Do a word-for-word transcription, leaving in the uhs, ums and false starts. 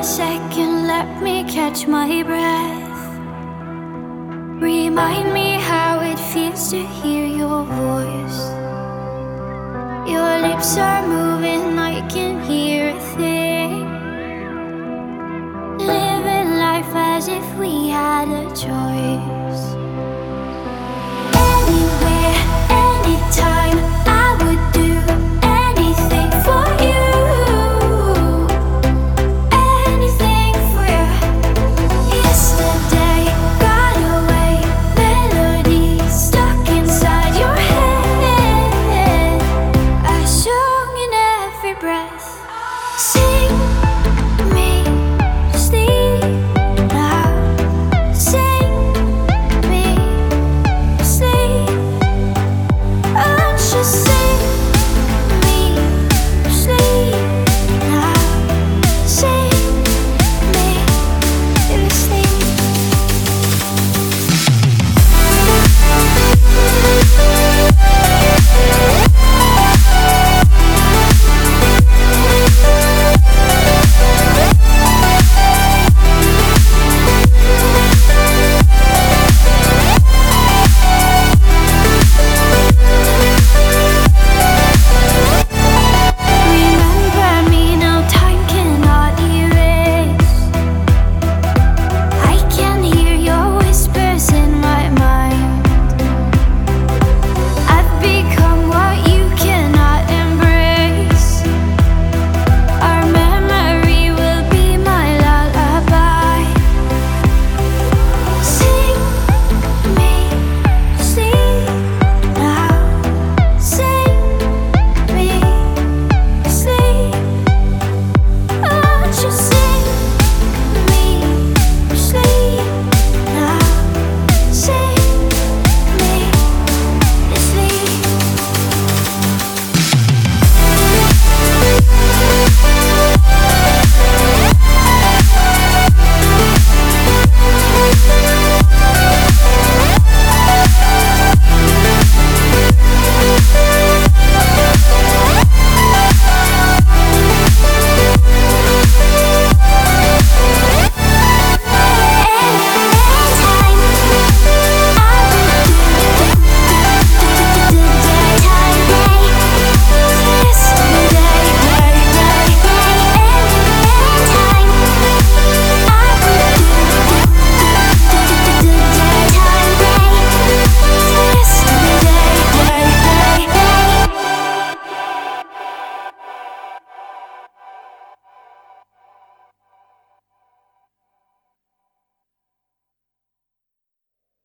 a second, let me catch my breath. Remind me how it feels to hear your voice. Your lips are moving, I can hear a thing. Living life as if we had a choice. Anywhere